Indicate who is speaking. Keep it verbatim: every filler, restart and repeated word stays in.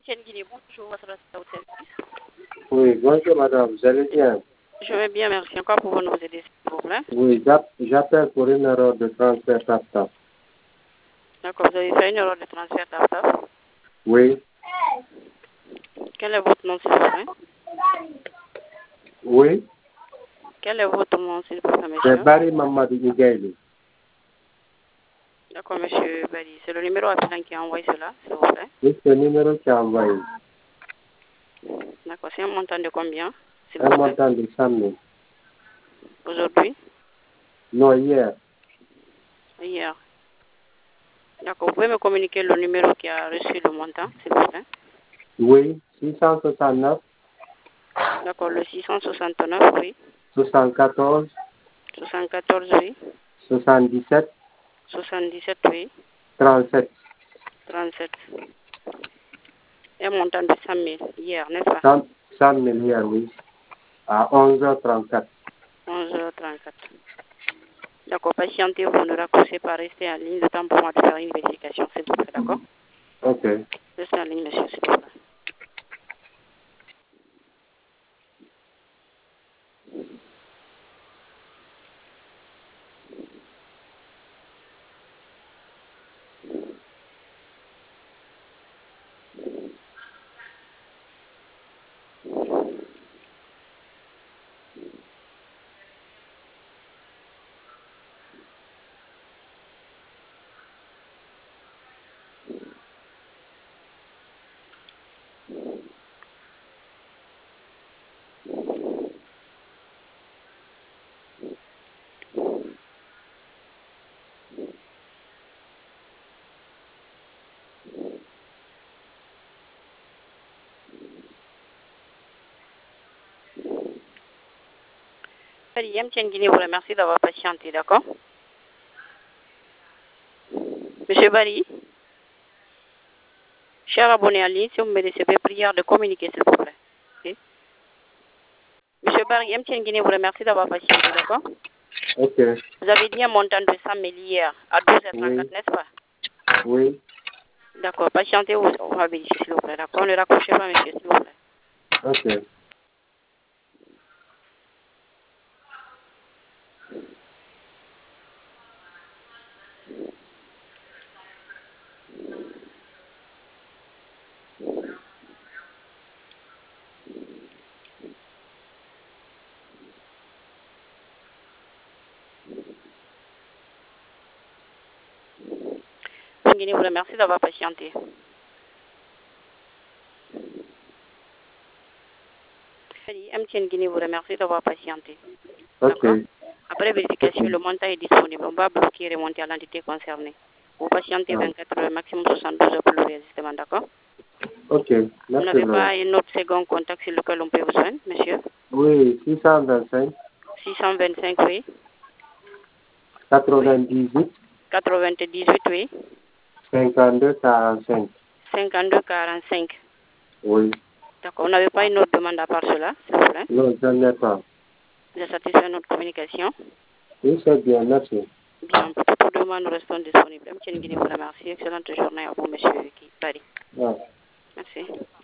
Speaker 1: Guinée, bonjour, votre service.
Speaker 2: Oui, bonjour madame, vous allez bien?
Speaker 1: Je vais bien, merci. Encore pour nous aider, s'il vous plaît.
Speaker 2: Oui, j'app- j'appelle pour une erreur de transfert TAP-TAP.
Speaker 1: D'accord, vous avez fait une erreur de transfert TAP-TAP.
Speaker 2: Oui,
Speaker 1: Quel est votre nom, s'il vous plaît?
Speaker 2: oui,
Speaker 1: Quel est votre nom, s'il vous plaît,
Speaker 2: c'est
Speaker 1: monsieur?
Speaker 2: Barry Mamadou Ndiaye.
Speaker 1: D'accord, monsieur Bali. C'est le numéro appelant qui a envoyé cela, s'il vous plaît.
Speaker 2: Oui, c'est le numéro qui a envoyé.
Speaker 1: D'accord, c'est un montant de combien, s'il
Speaker 2: Un
Speaker 1: vous plaît?
Speaker 2: montant de cent mille.
Speaker 1: Aujourd'hui?
Speaker 2: Non, hier.
Speaker 1: Hier. D'accord, vous pouvez me communiquer le numéro qui a reçu le montant, s'il vous plaît?
Speaker 2: Oui, six cent soixante-neuf,
Speaker 1: D'accord, le six cent soixante-neuf, oui.
Speaker 2: soixante-quatorze,
Speaker 1: soixante-quatorze, oui.
Speaker 2: soixante-dix-sept,
Speaker 1: soixante-dix-sept, oui.
Speaker 2: trente-sept.
Speaker 1: trente-sept. Un montant de cent mille, hier, n'est-ce pas?
Speaker 2: cent, cent mille hier, oui. À onze heures trente-quatre.
Speaker 1: onze heures trente-quatre. D'accord, patientez, vous ne raccrochez pas, restez en ligne, le temps pour moi de faire une vérification, s'il vous plaît, d'accord?
Speaker 2: Ok.
Speaker 1: Restez en ligne, monsieur, s'il vous plaît. Allez, M T N Guinée vous remercie d'avoir patienté, d'accord? Monsieur Bali, cher abonné en ligne, si vous me recevez, prière de communiquer, s'il vous plaît. Ok? Monsieur Bali, M T N Guinée vous remercie d'avoir patienté, d'accord?
Speaker 2: Ok.
Speaker 1: Vous avez dit un montant de cent mille hier à douze heures trente-quatre,
Speaker 2: Oui,
Speaker 1: n'est-ce pas?
Speaker 2: oui.
Speaker 1: D'accord, patientez, on va vérifier, s'il vous plaît, d'accord? Ne raccrochez pas, monsieur, s'il vous plaît.
Speaker 2: Ok.
Speaker 1: M T N Guinée vous remercie d'avoir patienté. Allez, M T N Guinée vous remercie d'avoir patienté.
Speaker 2: Ok.
Speaker 1: D'accord? Après vérification,
Speaker 2: Ok.
Speaker 1: le montant est disponible. On va bloquer et remonter à l'entité concernée. Vous patientez
Speaker 2: Ah.
Speaker 1: vingt-quatre heures, maximum soixante-douze heures pour le réajustement, d'accord?
Speaker 2: Ok.
Speaker 1: Vous
Speaker 2: Merci,
Speaker 1: n'avez
Speaker 2: madame.
Speaker 1: pas un autre second contact sur lequel on peut vous joindre, monsieur?
Speaker 2: Oui, six cent vingt-cinq,
Speaker 1: six cent vingt-cinq, oui.
Speaker 2: quatre-vingt-dix-huit,
Speaker 1: quatre-vingt-dix-huit, oui.
Speaker 2: cinquante-deux, quarante-cinq.
Speaker 1: cinquante-deux quarante-cinq.
Speaker 2: Oui.
Speaker 1: D'accord. Vous n'avez pas une autre demande à part cela, s'il vous plaît?
Speaker 2: Non, je n'ai pas.
Speaker 1: Vous êtes satisfait de notre communication?
Speaker 2: Oui, c'est bien, merci.
Speaker 1: Bien. Pour toute demande, nous restons disponibles. M T N Guinée vous remercie. Excellente journée à vous, monsieur Bari.
Speaker 2: Ah.
Speaker 1: Merci.